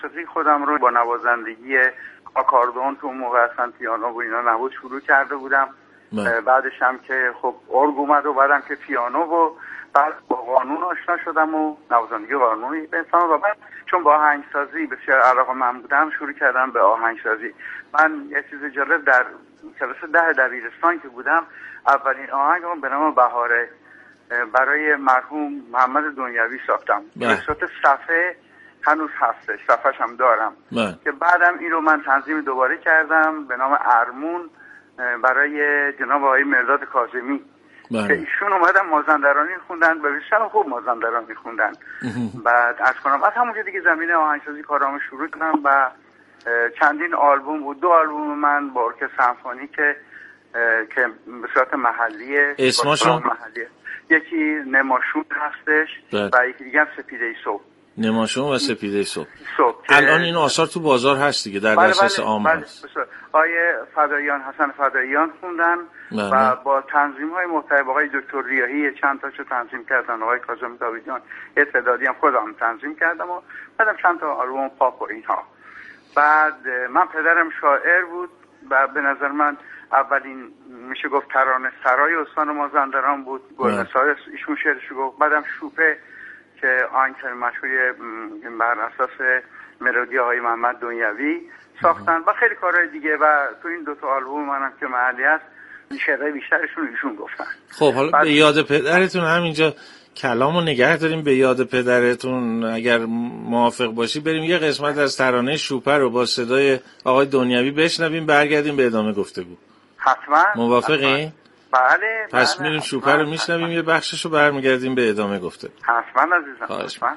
خودم رو با نوازندگی آکاردون تو اون موقع اصلا پیانو و اینا نبود شروع کرده بودم. بعدش هم که خب ارگ اومد و بعدم که پیانو و بعد با قانون آشنا شدم و نوازندگی قانونی بنسان و بعد چون با آهنگسازی بسیار علاقه من بودم شروع کردم به آهنگسازی. من یه چیز جالب در کلاس 10 دبیرستان که بودم اولین آهنگم به نام بهاره برای مرحوم محمد دنیوی ساختم. به صورت صفحه هنوز هستش، صفحه‌ش هم دارم که بعدم این رو من تنظیم دوباره کردم به نام ارمون برای جناب آقای مرداد کاظمی که ایشون اومدن مازندرانی خوندن، بسیار خوب مازندرانی خوندن. بعد از کنم از همونجا دیگه زمینه آهنگسازی کارامو شروع کردم و چندین آلبوم بود. 2 آلبوم من با ارکستر سمفونی که به صورت محلیه، اسمشون محلیه. یکی نماشون هستش و یکی دیگه هم سپیده صبح. نماشون و سپیده صبح. الان این آثار تو بازار هست دیگه در دسترس عام هست. آیه فداییان، حسن فداییان خوندن و با تنظیم‌های محترم آقای دکتر ریاحی چند تاشو تنظیم کردن، آقای کاظم داوودیان یه تعدادی هم خودم تنظیم کردم و بعدم چند تا آلبوم پاپ و اینها. بعد من پدرم شاعر بود و به نظر من اولین میشه گفت ترانه سرای استان مازندران بود. گلنثار ایشون شعرش گفت. بعدم شوپه که آهنگساز مشهوری بر اساس ملودی های محمد دنیوی ساختن و خیلی کارهای دیگه و تو این 2 تا آلبوم منم که محلی هست شعرهای بیشترشون ایشون گفتن. خب حالا به یاد پدرتون همینجا کلامو نگه داریم. به یاد پدرتون اگر موافق باشی بریم یه قسمت از ترانه شوپه رو با صدای آقای دنیوی بشنویم، برگردیم به ادامه گفتگو. حتما. موافقی؟ بله. پس میریم شوپه رو میشنویم، یه بخشش رو برمیگردیم به ادامه گفتگو. حتما عزیزم. حتما.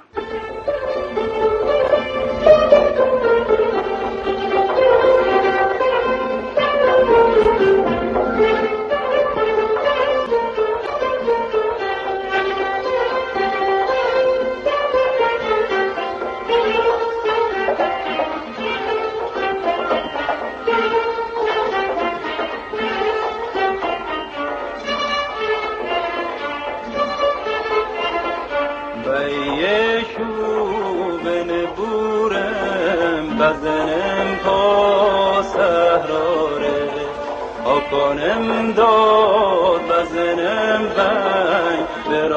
بزنم تا سهراره آکنم داد بزنم بنگ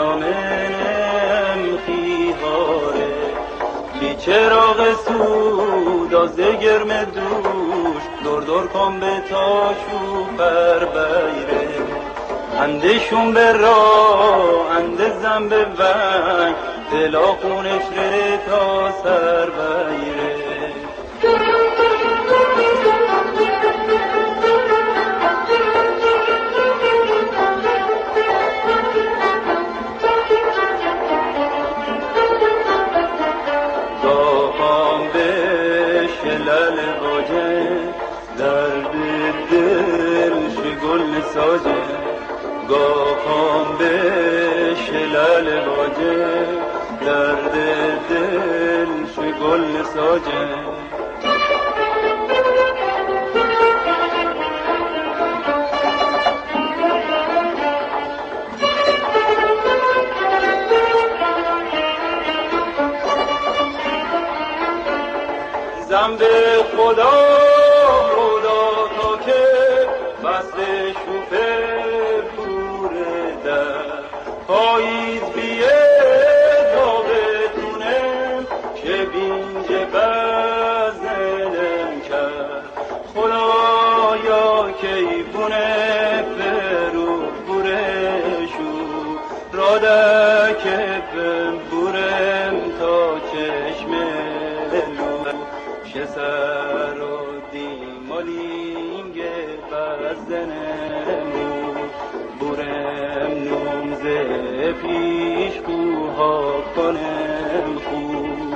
برامنم خیهاره بی چراغ سود از گرم دوش دور دور کن به تاشو پر بیره اندشون به راه اندزم به ونگ دلا خونش ره تا سر بیره گاهام به شلل واجه درد دل شگل ساجه گاهام به شلل واجه درد دل شگل ساجه زن به خدا خدا تا که بسته شوفه پوره در پاییز بیه تا بتونم چه بینج بزنم کرد خدایا که بونه فرو بورشو راده که بورم تا چشمه سر و دیمالینگ بزنمو برم نمزه پیش کوها کنم خوب.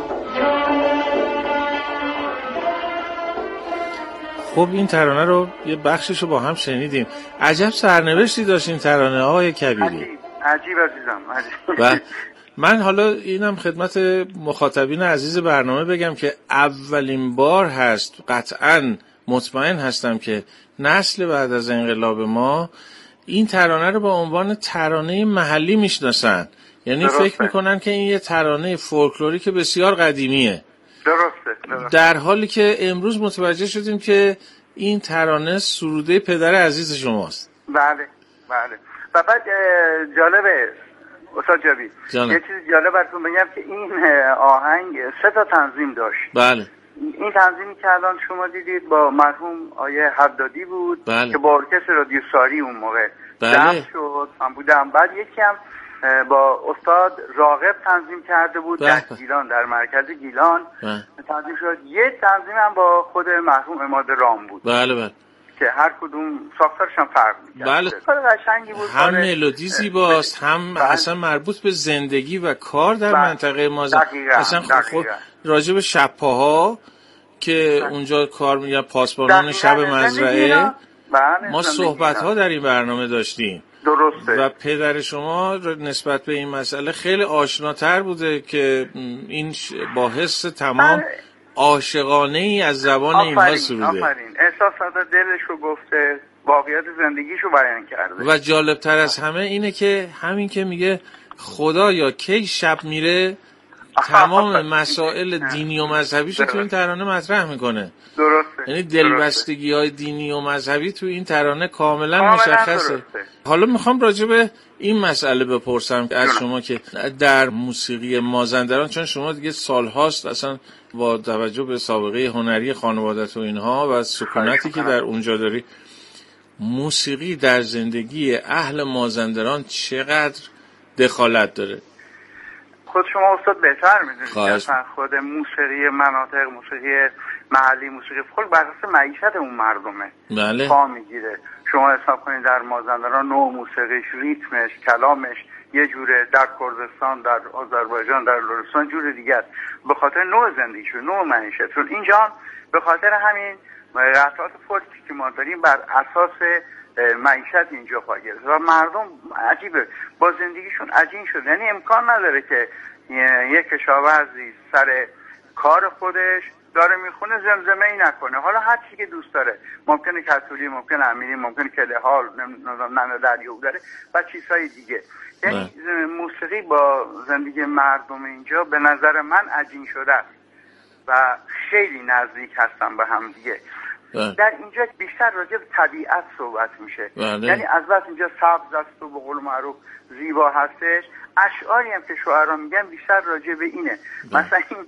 خب این ترانه رو یه بخشش رو با هم شنیدیم. عجب سرنوشتی داشت این ترانه های کبیری. عجیب عزیزم عجیب. و من حالا اینم خدمت مخاطبین عزیز برنامه بگم که اولین بار هست قطعاً مطمئن هستم که نسل بعد از انقلاب ما این ترانه رو با عنوان ترانه محلی میشناسن. یعنی فکر میکنن که این یه ترانه فولکلوریک بسیار قدیمیه درسته. در حالی که امروز متوجه شدیم که این ترانه سروده پدر عزیز شماست. بله. و بعد جالبه استاد جاوید، یه چیز جالب براتون بگم که این آهنگ 3 تا تنظیم داشت. بله. این تنظیمی که الان شما دیدید با مرحوم آیه حدادی بود. بله. که با ارکستر رادیو ساری اون موقع بله. شد من بودم. بعد یکی هم با استاد راغب تنظیم کرده بود در گیلان، در مرکز گیلان تنظیم شد. یه تنظیم هم با خود مرحوم عماد رام بود. بله. که هر کدوم ساختارش هم فرق می‌کرد. بله. کار قشنگی بود. هم ملودی زیباست، هم اصلا مربوط به زندگی و کار در منطقه مازندران. اصلا خود راجع به شب‌پاها که اونجا کار می‌کنن، پاسبانان شب مزرعه، ما صحبت‌ها در این برنامه داشتیم. درسته. و پدر شما نسبت به این مسئله خیلی آشناتر بوده که این با حس تمام عاشقانه ای از زبان اینها سروده. آفرین. احساسات دلش رو گفته، واقعیت زندگیش رو بیان کرده. و جالبتر از همه اینه که همین که میگه خدا یا کی شب میره، تمام مسائل دینی و مذهبیش رو تو این ترانه مطرح میکنه. درسته. یعنی دلبستگی های دینی و مذهبی تو این ترانه کاملا مشخصه. حالا میخوام راجع به این مسئله بپرسم از شما که در موسیقی مازندران، چون شما دیگه سالهاست اصلا با توجه به سابقه هنری خانوادت و اینها و سکونتی که در اونجا داری، موسیقی در زندگی اهل مازندران چقدر دخالت داره؟ خود شما استاد بهتر میدونید. اصلا خود موسیقی مناطق، موسیقی محلی، موسیقی فولک بر اساس معیشت اون مردمه. بله. پا میگیره. شما حساب کنید در مازندران نوع موسیقیش، ریتمش، کلامش یه جوره، در کردستان، در آذربایجان، در لرستان جور دیگه است. به خاطر نوع زندگیش، نوع معیشت. چون اینجا به خاطر همین قطعات فولکی که ما داریم بر اساس معیشت اینجا پا گرفته و مردم عجیبه با زندگیشون عجین شد. یعنی امکان نداره که یک کشاورزی سر کار خودش داره میخونه زمزمه ای نکنه. حالا هر چی که دوست داره، ممکنه کتولی، ممکنه امیری، ممکنه کله حال، نمه دریو داره و چیزهای دیگه. یعنی موسیقی با زندگی مردم اینجا به نظر من عجین شده است و خیلی نزدیک هستن به هم دیگه. در اینجا بیشتر راجع به طبیعت صحبت میشه. یعنی از بس اینجا سبز است و به قول معروف زیبا هستش. اشعاری هم که شاعران میگن بیشتر راجع به اینه. مثلا این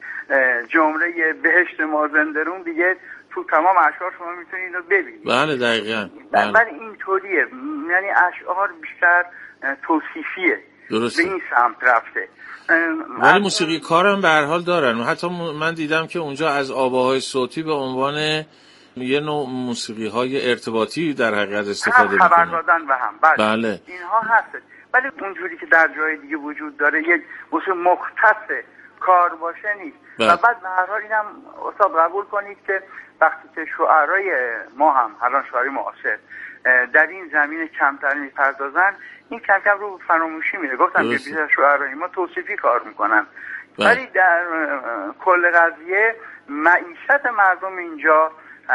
جمله بهشت مازندران دیگه تو تمام اشعار شما میتونید اینو ببینید. بله دقیقاً. بله اینطوریه. یعنی اشعار بیشتر توصیفیه. درسته. به این سمت رفته. ولی موسیقی کارم به هر حال دارن. حتی من دیدم که اونجا از آواهای صوتی به عنوان یه نوع موسیقی های ارتباطی در حقیقت استفاده میکنن. خبر دادن و هم. بله. اینها هست. ولی اونجوری که در جای دیگه وجود داره یک موسیقی مختص کار باشه نیست. و بعد به هر حال اینم استاد قبول کنید که وقتی که شعرای ما هم الان شعرای معاصر در این زمین کمتر میپردازن، این کم کم رو فراموشی میره. گفتم که بیشتر شعرای ما توصیفی کار میکنن. ولی در کل قضیه معیشت مردم اینجا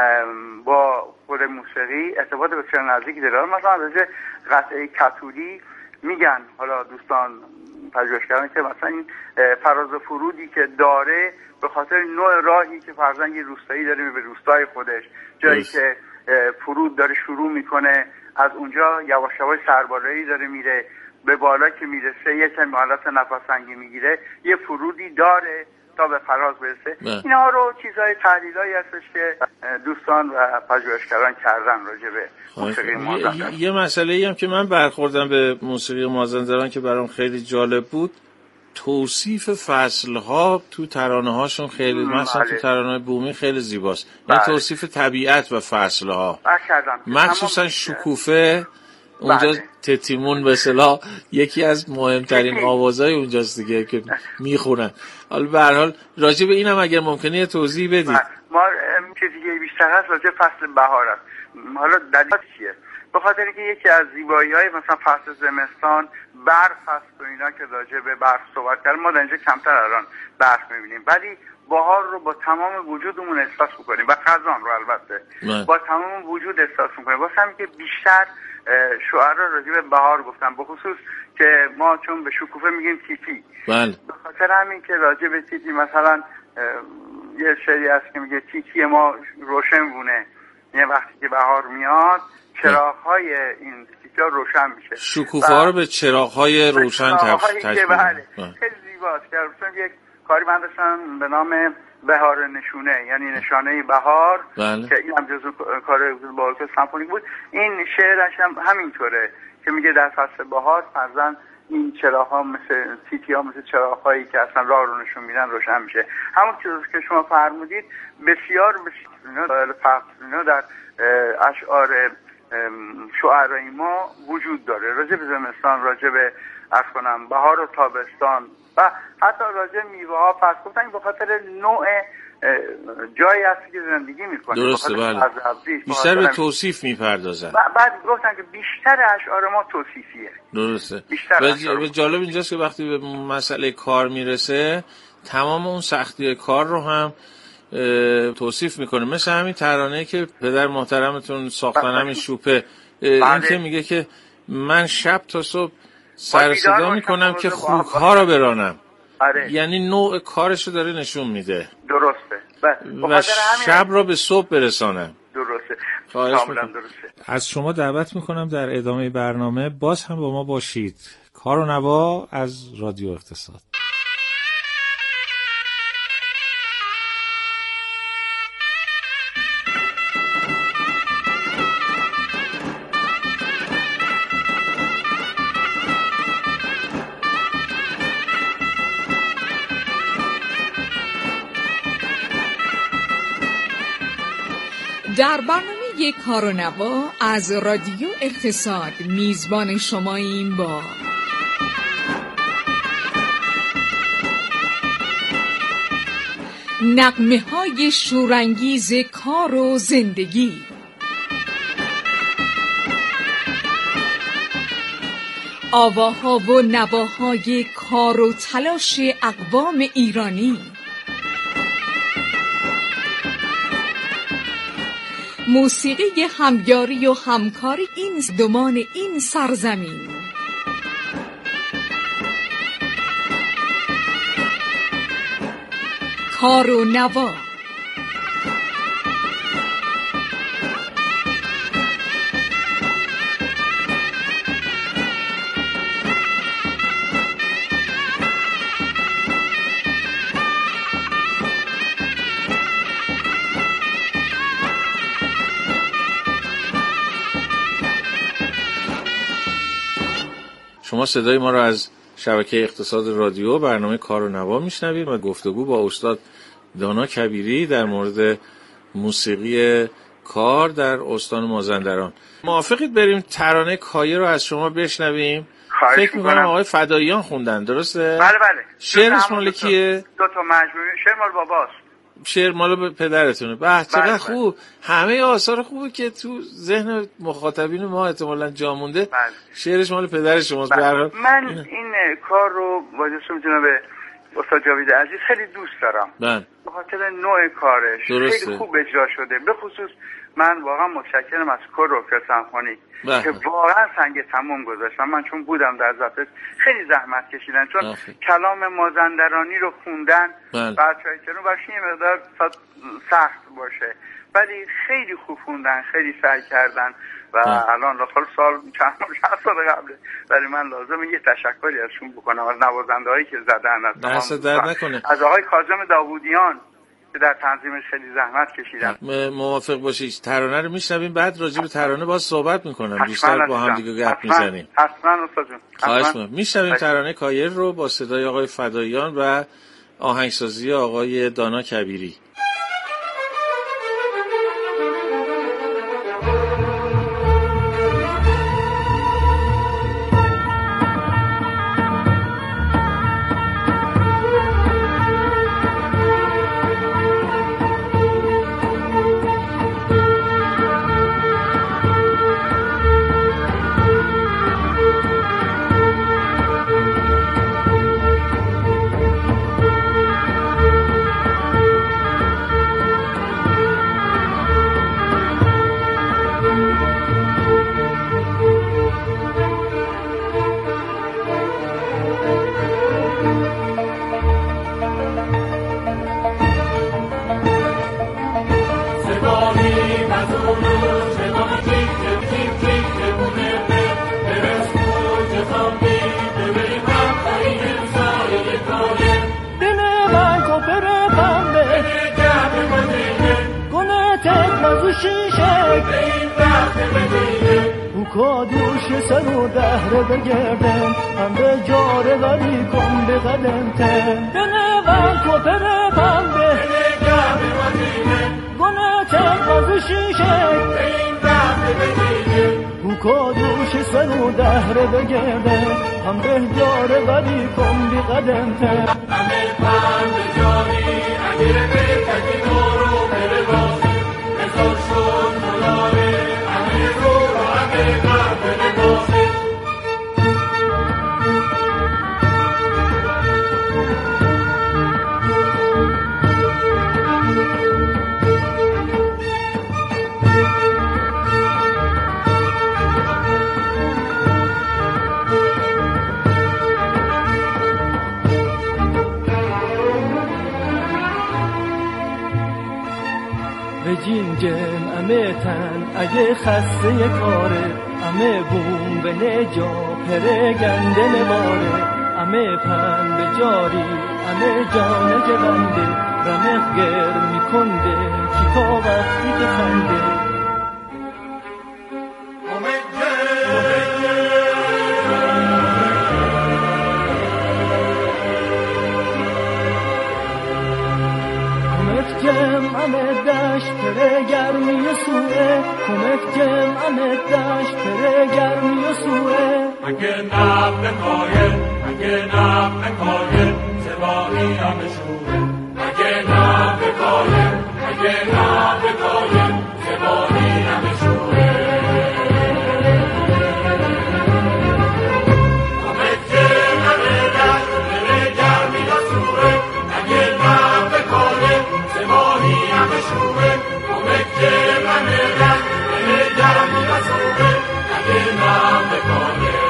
با خود موسیقی ارتباط بسیار نزدیکی داره. مثلا راجع قطعه کتولی میگن حالا دوستان پژوهشگران که مثلا این فراز و فرودی که داره به خاطر نوع راهی که فرضاً یه روستایی داره به روستای خودش، جایی که فرود داره شروع میکنه، از اونجا یواش یواش سربالایی داره میره، به بالا که میرسه یه کمی حالت نفس‌تنگی میگیره، یه فرودی داره تا به فراز برسه. اینها رو چیزهای تحلیلایی هستش که دوستان و پژوهشگران کردن راجع به موسیقی مازندران. یه مسئله‌ای هم که من برخوردم به موسیقی مازندران که برام خیلی جالب بود، توصیف فصل‌ها تو ترانه‌هاشون خیلی مثلا تو ترانه‌های بومی خیلی زیباست. یعنی توصیف طبیعت و فصل‌ها. مخصوصا شکوفه اونجا تتیمون به اصطلاح یکی از مهمترین آوازهای اونجاست دیگه که میخونن. حالا به هر حال راجع به اینم اگر ممکنه یه توضیح بدید. ما چیزی که بیشتر هست راجع فصل بهار است. حالا دلیل چیه؟ به خاطر اینکه یکی از زیبایی‌های مثلا فصل زمستان برف هست و اینا که راجع به برف صحبت کردیم. ما در اینجا کمتر الان برف می‌بینیم، ولی بهار رو با تمام وجودمون احساس می‌کنیم و خزان رو البته با تمام وجود احساس می‌کنیم. واسه همین که بیشتر شعرا راجع به بهار گفتن، به خصوص که ما چون به شکوفه میگیم تیتی. بله. به خاطر همین که راجع به تیتی مثلا یه شعری هست که میگه تیکی ما روشن بونه، یه وقتی که بهار میاد چراغ‌های این تیکا روشن میشه، شکوفه‌ها رو به چراغ‌های روشن تبدیل بله. خیلی زیباست. که یک کاری من داشتم به نام بهار نشونه، یعنی نشانه بهار، بله. که این هم جزو کار با سمفونیک بود. این شعرش هم همینطوره که میگه در فصل بهار فرزن این چراغ‌ها مثل تیکی‌ها مثل چراغ‌هایی که اصلا راه رو نشون میدن روشن میشه. همون چیزی که شما فرمودید بسیار اینا در اشعار شعرای ما وجود داره، راجع به زمستان، راجع به بهار و تابستان و حتی راجع میوه‌ها. پس گفتن به خاطر نوع جایی هستی که زندگی میکنه. درسته، بله. بیشتر به توصیف میپردازن. بعد گفتن که بیشتر اشعار ما توصیفیه. درسته. و جالب اینجاست که وقتی به مسئله کار میرسه تمام اون سختی کار رو هم توصیف میکنه. مثل همین ترانه‌ای که پدر محترمتون ساختن، همین شوپه، این که میگه که من شب تا صبح سر صدا میکنم که خوک‌ها رو برانم. یعنی نوع کارش رو داره نشون میده. درسته. و شب را به صبح برسانم. درسته. کاملا درسته. از شما دعوت میکنم در ادامه برنامه باز هم با ما باشید. کار و نوا از رادیو اقتصاد. در برنامه کار و نوا از رادیو اقتصاد میزبان شماییم با نغمه‌های شورانگیز کار و زندگی، آواها و نواهای کار و تلاش اقوام ایرانی، موسیقی همیاری و همکاری این دومان این سرزمین، کار و نوا. شما صدای ما را از شبکه اقتصاد رادیو برنامه کار و نوا میشنوید و گفتگو با استاد دانا کبیری در مورد موسیقی کار در استان مازندران. موافقید بریم ترانه کایه رو از شما بشنویم؟ فکر میکنم آقای فداییان خوندن، درسته؟ بله بله. شعرش مال کیه؟ دو تا مجموعه شعر مال باباست. شعر مال پدرتونه. به چقدر خوب. همه آثار خوبه که تو ذهن مخاطبین ما احتمالاً جا مونده شعرش مال پدر شماست. من این کار رو با جناب استاد جاوید عزیز خیلی دوست دارم. به خاطر نوع کارش درسته. خیلی خوب اجرا شده. به خصوص من واقعا متشکرم از کور ارکستر سمفونیک که واقعا سنگ تموم گذاشتن. من چون بودم در ضبط خیلی زحمت کشیدن، چون کلام مازندرانی رو خوندن بچه‌ای که رو باشه یه مقدار سخت باشه، ولی خیلی خوب خوندن، خیلی سعی کردن و الان داخل سال چند سال قبله، ولی من لازمه یه تشکری ازشون بکنم از نوازنده‌هایی که زدن، از آقای کاظم داوودیان که در تنظیمش خیلی زحمت کشیدن. موافق باشید. ترانه رو میشنویم، بعد راجع به ترانه باز صحبت میکنم، بیشتر با هم دیگه گپ میزنیم. حتما استاد جون. خواهش می‌کنم. میشنویم ترانه کایر رو با صدای آقای فداییان و آهنگسازی آقای دانا کبیری. سر و دهره بگردم هم به جاره ولی کن به قدم تن دنه من تو پره پنبه گنه چند باز شیشه بوکا دوش سر و دهره بگردم هم به جاره ولی کن به قدم تن همه پند جانی اگه به تکی دورو بره بازی بزار شد ملاره همه رو همه بره بازی جیم امه تن اگه خسته کاره امه بوم به نجا پره گنده نباره امه پن به جاری امه جانه جبنده رمق گر میکنده کی تا وقتی که خنده امه دشت پره گرمی و سوه کمک جم امه دشت پره گرمی و سوه اگه نب بکاید اگه نب بکاید سبایی همه شوه اگه نب بکاید اگه نب بکاید سبایی همه شوه کمک جم امه دشت پره گرمی و سوه اگه نب بکاید سبایی همه شوه کمک جم امه دشت پره گرمی و سوه اگه نب بکاید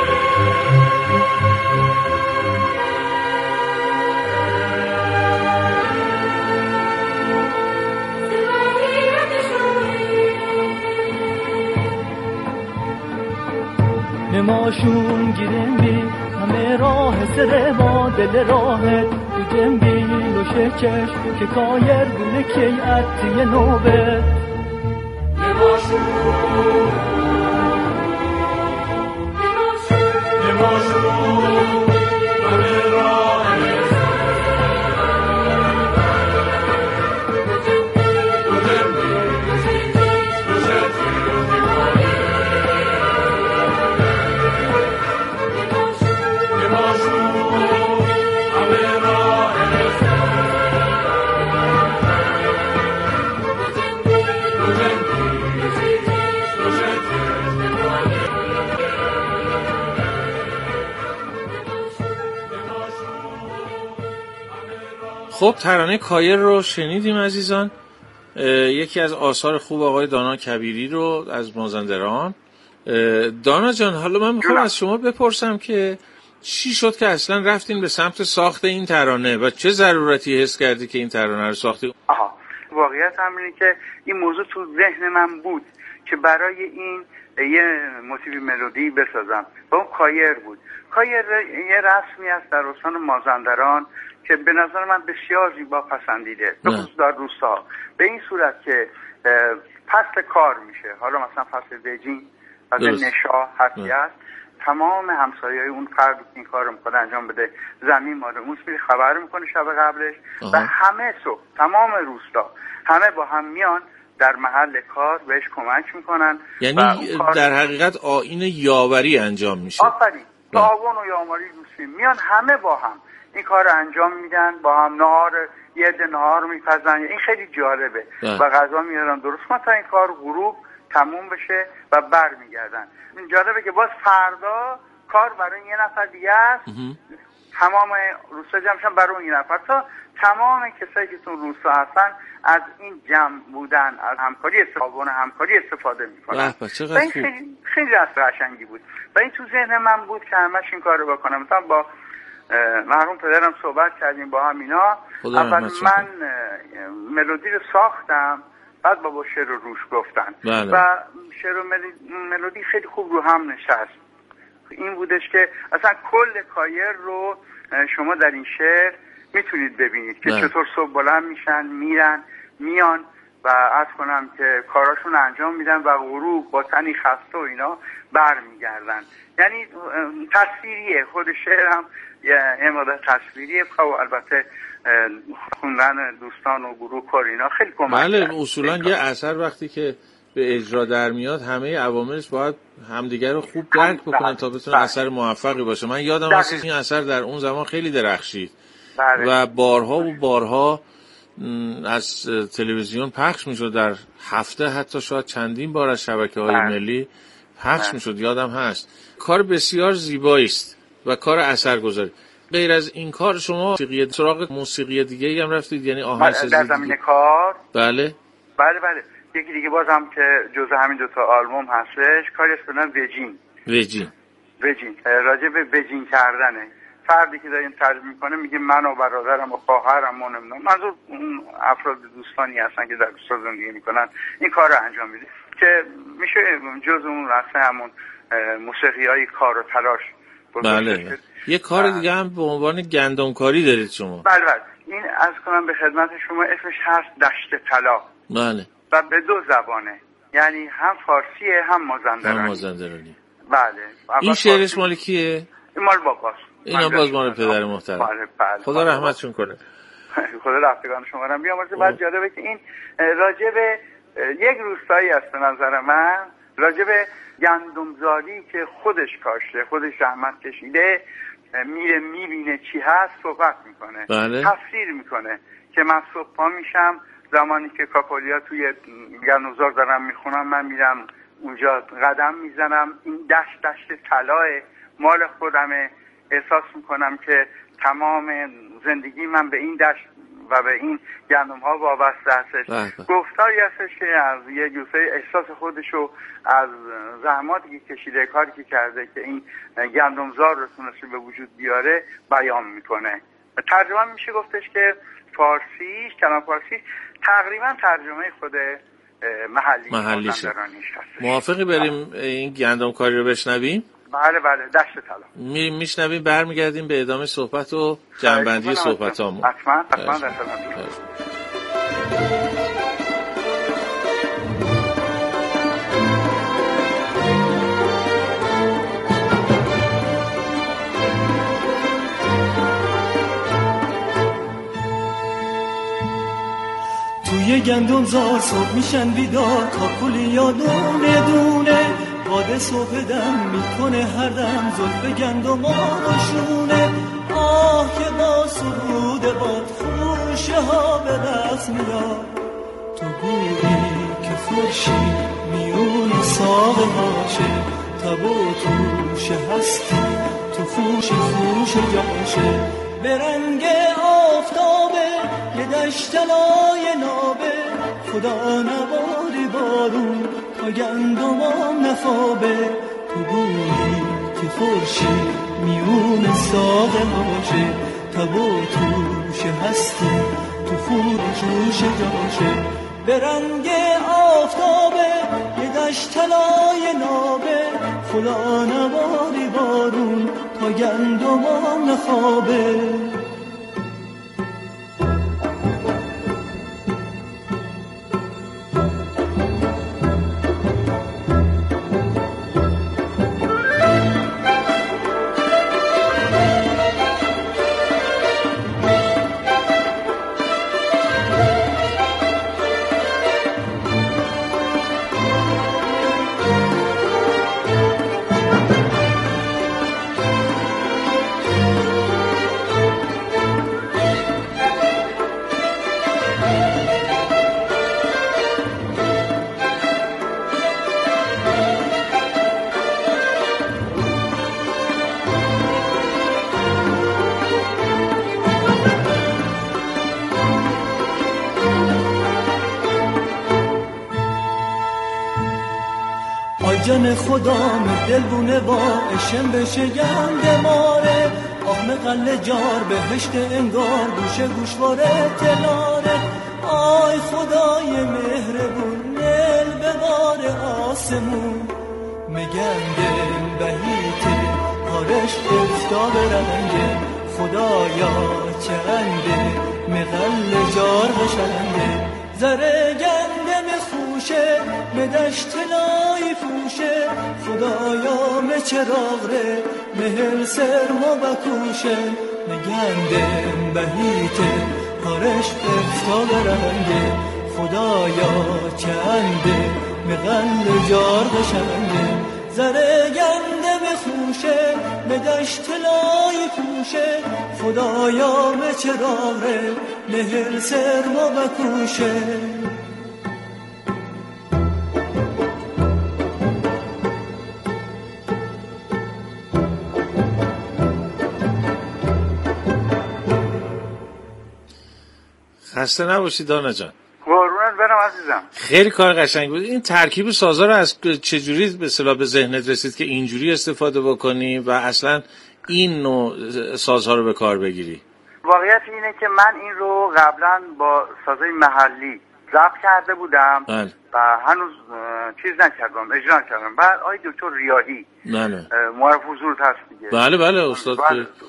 نماشون گیرم بی همه راه سر ما دل راهت تو جنبی لوشه چشم که کایر گونه کیعتی نوبت نماشون همه راه خب ترانه کایر رو شنیدیم عزیزان، یکی از آثار خوب آقای دانا کبیری رو از مازندران. دانا جان حالا من میخوام از شما بپرسم که چی شد که اصلا رفتین به سمت ساخت این ترانه و چه ضرورتی حس کردی که این ترانه رو ساختی؟ واقعیت همینه که این موضوع تو ذهن من بود که برای این یه موتیو ملودی بسازم و اون کایر بود. کایر یه رسمی است در استان مازندران که به نظر من بسیار زیبا پسندیده، به خصوص در روستا، به این صورت که فصل کار میشه، حالا مثلا فصل بجین، فصل نشا هستی است، تمام همسایه‌های اون فردی که این کار رو می‌خواد انجام بده زمین مادموس میره خبر میکنه شب قبلش و همه صبح تمام روستا همه با هم میان در محل کار بهش کمک میکنن. یعنی در حقیقت آیین یاوری انجام میشه. آفرین، تعاون و یاوری دوستی، میان همه با هم این کار رو انجام میدن، با هم یه عده نهار میپزن. این خیلی جالبه و غذا میارن درست کنن تا این کار غروب تموم بشه و برمیگردن. این جالبه که باز فردا کار برای یه نفر دیگه است، تمام روستا جمعشن برای اون یه نفر تا تمام کسایی که تو روستا هستن از این جمع بودن، از همکاری استفاده میکنن. و این خیلی قشنگی بود و این تو ذهن من بود که همش این کار رو بکنم. مثلا با مرحوم پدرم صحبت کردیم با هم اینا. اول من ملودی رو ساختم، بعد بابا شعر رو روش گفتن و شعر و ملودی خیلی خوب رو هم نشست. این بودش که اصلا کل کایر رو شما در این شعر میتونید ببینید که چطور صبح بلند میشن میرن میان و عرض کنم که کاراشون انجام میدن و غروب با تنی خسته و اینا برمیگردن. یعنی تصویریه، خود شعر هم یه مدت تصویریه و البته خوندن دوستان و گروه کار اینا خیلی کمک بله کرد. اصولا یه اثر وقتی که به اجرا در میاد همه عواملش باید همدیگر رو خوب درک بکنن تا بتونه اثر موفقی باشه. من یادم هست این اثر در اون زمان خیلی درخشید و بارها و بارها از تلویزیون پخش میشد، در هفته حتی شاید چندین بار از شبکه‌های ملی پخش میشد، یادم هست. کار بسیار زیبایی است و کار اثرگذاری. غیر از این کار شما سراغ موسیقی دیگه هم رفتید؟ یعنی آهنگسازی در زمینه کار؟ بله یکی دیگه بازم که جزء همین دوتا آلبوم هستش، کاری است به نام وجین راجع به وجین کردنه. فردی که داریم ترجمه میکنه میگه من و برادرم و خواهرم و نمیدونم، منظور اون افراد دوستانی هستن که در دوستا زندگی میکنن این کار رو انجام میده که میشه جزء اون رسته همون موسیقیای کار و تلاش. بله یه کار دیگه هم به عنوان گندمکاری دارید شما؟ بله این از کنم به خدمت شما، اسمش هست دشت طلا. بله و به دو زبانه، یعنی هم فارسیه هم مازندرانی. بله. این شعرش مال کیه؟ مال باباست. اینا باز مال پدر محترم. بله. خدا رحمتشون کنه. خدا رفتگان شما رو بیامرزه. بعد جالبه که این راجع به یک روستایی است به نظر من، راجع به گندمزاری که خودش کاشته، خودش زحمت کشیده، میره میبینه چی هست، صحبت میکنه. بله. تفسیر میکنه که من صبح پا میشم، زمانی که کاپولیا توی گندمزار دارم میخونم، من میرم اونجا قدم میزنم، این دشت طلاه مال خودمه، احساس میکنم که تمام زندگی من به این دشت و به این گندم ها وابسته هستش. گفتاری هستش که از یه جوسه احساس خودشو از زحماتی که کشیده، کاری که کرده که این گندمزار رو تونسته به وجود بیاره بیان میکنه. ترجمه میشه گفتش که فارسیش، کلام فارسیش تقریبا ترجمه خود محلیش هستش. موافقی بریم این گندمکاری رو بشنویم؟ بله دشت طلا میشنویم، برمیگردیم به ادامه صحبت و جنبندی صحبتامون. حتما در خدمتتون. توی گندمزار صبح میشن بیدار، کاکولیا دونه دونه، باد صبح دم میکنه هر دم، زلف گندم آرشونه. آه که با سرود باد خوشه ها به دست میاد، تو گویی که خورشید میون ساقه هاشه، تب و توشه هستی تو فوش جاشه. به رنگ آفتابه یه دشتلای نابه، خدا نباری بارون تا گندمام نخوابه. تو گویی که خورشید میون ساقه هاشه، تب و توشه هستی تو فروش جاشه. به رنگ آفتابه یه دشتلای نابه، خدا نباری بارون تا گندمام نخوابه. جان خدا دلبونه با اشم بشه گندماره، آهم قل جار بهشت انگار گوشه گوشواره تلاره. آی خدای مهربون نل ببار آسمون، مگندم بهیته کارش افتاب رنگه. خدایا چرنده مقل جار بشنده، زره گند بخوشه مدشت لای فوشه خدایا مچراغ ره مهر سرما بکوشه نگندم بهیته کارش افتاد رنگه خدایا چنده مغل جار قشنگه زره گنده بخوشه مدشت لای پوشه خدایا مچراغ ره مهر سرما بکوشه خسته نباشی دانا جان. قربونت برم عزیزم. خیلی کار قشنگ بود. این ترکیب سازا رو از چجوری به اصطلاح به ذهنت رسید که اینجوری استفاده بکنی و اصلا این نوع سازها رو به کار بگیری؟ واقعیت اینه که من این رو قبلا با سازهای محلی ضبط کرده بودم و هنوز چیز نکردم، اجرا کردم. بعد آقای دکتر ریاحی معرف حضورت هست دیگه. بله استاد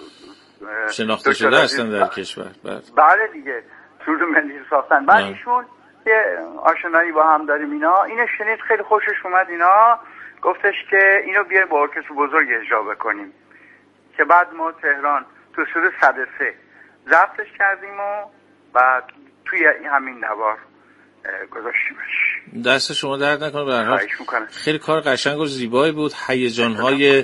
شناخته شده هستن در کشور. بله دیگه سرود ملی ساختن. بعد ایشون که آشنایی با هم داریم اینو شنید، خیلی خوشش اومد اینا، گفتش که اینو بیایم با ارکستر بزرگ اجرا بکنیم که بعد ما تهران تو سود 103 ضبطش کردیم و بعد توی همین نوار گذاشتیمش. دست شما درد نکنه. به هر حال خیلی کار قشنگ و زیبایی بود. هیجان‌های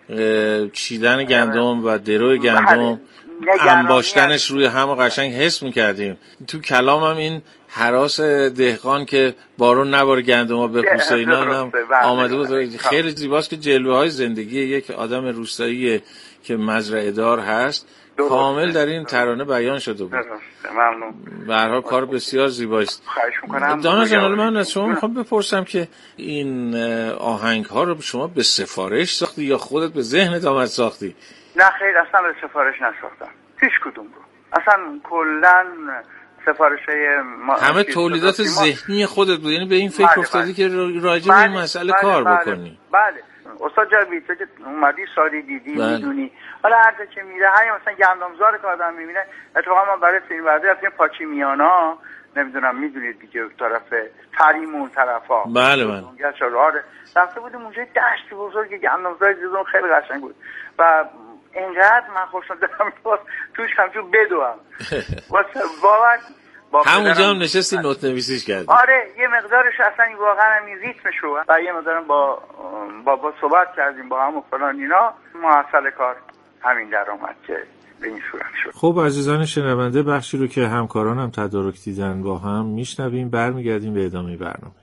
چیدن گندم و درو گندم انباشتنش روی هم و قشنگ حس می‌کردیم. تو کلامم این هراس دهقان که بارون نباره گندم‌ها بپوسه اینا هم آمده بود. خیلی زیباست که جلوه‌های زندگی یک آدم روستایی که مزرعه دار هست کامل در این ترانه بیان شده بود. ممنون. به هر حال کار بسیار زیبایی است. خواهش می‌کنم. دانا جان، من از شما می‌خوام بپرسم که این آهنگ‌ها رو شما به سفارش ساختی یا خودت به ذهنت آمد ساختی؟ نه خیر، اصلا به سفارش نساختم. هیچ کدوم رو. اصلا کلاً سفارش‌های همه تولیدات ذهنی خودت بود، یعنی به این فکر افتادی که راجع به این مسئله کار بکنی. بله. استاد جاوید تو که اومدی سالی دیدی میدونی. حالا هر جا که میره همین مثلا گندمزار که آدم میبینه، اتفاقا ما برای فیلم برداری رفتیم پاچیمیانا، نمیدونم میدونید دیگه طرف تریمون طرفا. بله. اونجا چهار رفته بودیم اونجا دشت بزرگ گندمزار دیدم، خیلی قشنگ بود و اینقدر من خوشم دارم توش همچون بدوم. واسه باور همونجا هم نشستی نوت نویسیش کردی؟ آره، یه مقدارش اصلا واقعا این ریتمشو و یه مقدارم با صحبت کردیم با هم و فلان اینا، محصل کار همین در اومد که به این صورت شد. خب عزیزان شنونده، بخشی رو که همکارانم تدارک دیدن با هم میشنویم، برمیگردیم به ادامه برنامه.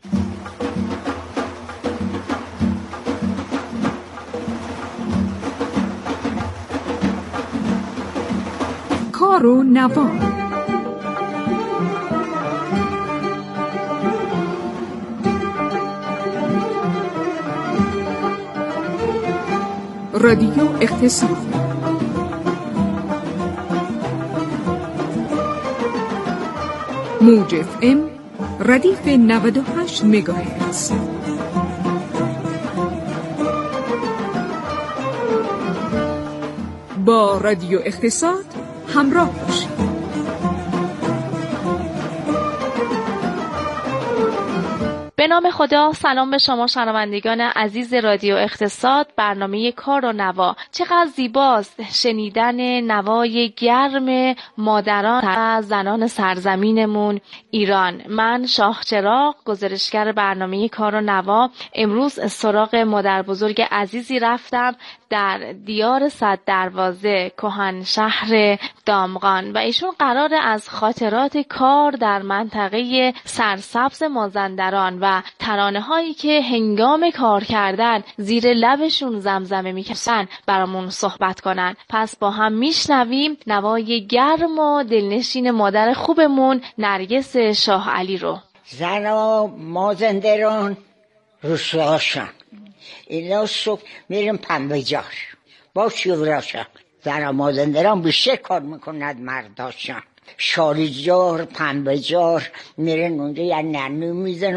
کار و نوا. رادیو اقتصاد. موج FM ردیف 98 مگاهرتز. با رادیو اقتصاد همراه باشید. به نام خدا، سلام به شما شنوندگان عزیز رادیو اقتصاد. برنامه کار و نوا. چقدر زیباست شنیدن نوای گرم مادران و زنان سرزمینمون ایران. من شاهچراغ، گزارشگر برنامه کار و نوا، امروز سراغ مادر بزرگ عزیزی رفتم در دیار صد دروازه، کهن شهر دامغان، و ایشون قراره از خاطرات کار در منطقه سرسبز مازندران و ترانه هایی که هنگام کار کردن زیر لبشون زمزمه میکشن برامون صحبت کنن. پس با هم میشنویم نوای گرم و دلنشین مادر خوبمون نرگس شاه علی رو. زن و مازندران روستاشان، اینا صبح میریم پنبه جار با شوراشان. زن و مازندران بیشتر کار میکند مرداشان. شالی جار، پنبه جار، میرن اونجا یا ننو میزن